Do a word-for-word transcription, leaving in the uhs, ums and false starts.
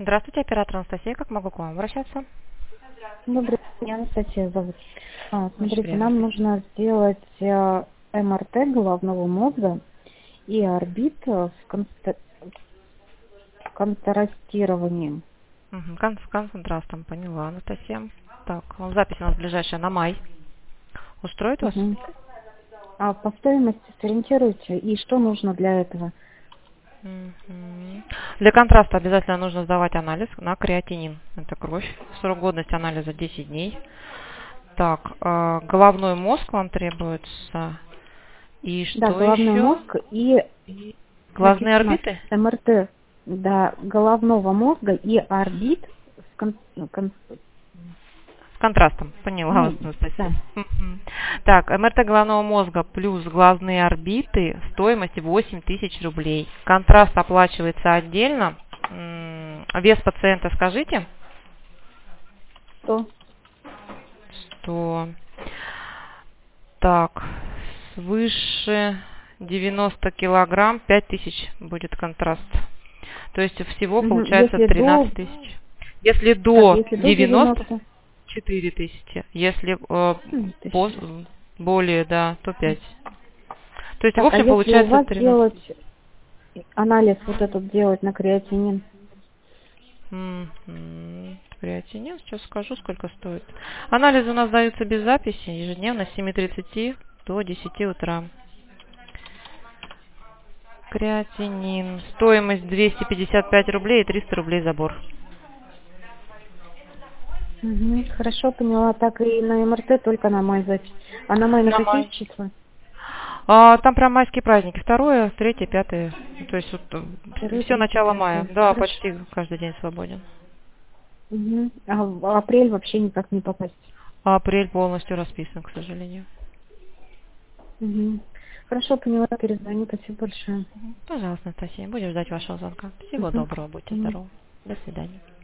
Здравствуйте, оператор Анастасия. Как могу к вам обращаться? Добрый день, Анастасия зовут. А, Очень смотрите, приятно. нам нужно сделать э, эм эр тэ головного мозга и орбит э, с конста- контрастированием. Угу. Кон с контрастом, поняла, Анастасия. Так, ну, запись у нас ближайшая на май. Устроит вас? Мгм. А по стоимости сориентируйте, и что нужно для этого? Мгм. Для контраста обязательно нужно сдавать анализ на креатинин. Это кровь. Срок годности анализа десять дней. Так, э, головной мозг вам требуется. И Да, что головной еще? мозг и Глазные написано орбиты? эм эр тэ да, головного мозга и орбит с кон- кон- С контрастом. Поняла вас, ну, Анастасия. да. Мгм. Так, эм эр тэ головного мозга плюс глазные орбиты, стоимость восемь тысяч рублей. Контраст оплачивается отдельно. М, Вес пациента скажите? Что? Что так, свыше девяноста килограмм пять тысяч будет контраст. То есть всего Мгм. получается Если до, тринадцать тысяч. Если так, до если до девяноста девяноста, четыре тысячи. Если э, м, по- тысячи. более, да, то пять. То есть в Так, а общем если у получается вас тринадцать. делать анализ вот этот делать на креатинин? Мгм. Креатинин, сейчас скажу, сколько стоит. Анализы у нас даются без записи, ежедневно с семи тридцати до десяти утра. Креатинин. Стоимость двести пятьдесят пять рублей и триста рублей забор. Мгм, хорошо, поняла. Так и на эм эр тэ только на май запись. А на май на На какие май. числа? А, там прям майские праздники. Второе, третье, пятое. То есть вот, Второе, все третье, начало мая. пятое. Да, Хорошо. почти каждый день свободен. Мгм. А в апрель вообще никак не попасть. А апрель полностью расписан, к сожалению. Мгм. Хорошо, поняла, перезвоню. Спасибо большое. Пожалуйста, Анастасия, будем ждать вашего звонка. Всего Мгм. доброго, будьте Мгм. здоровы. До свидания.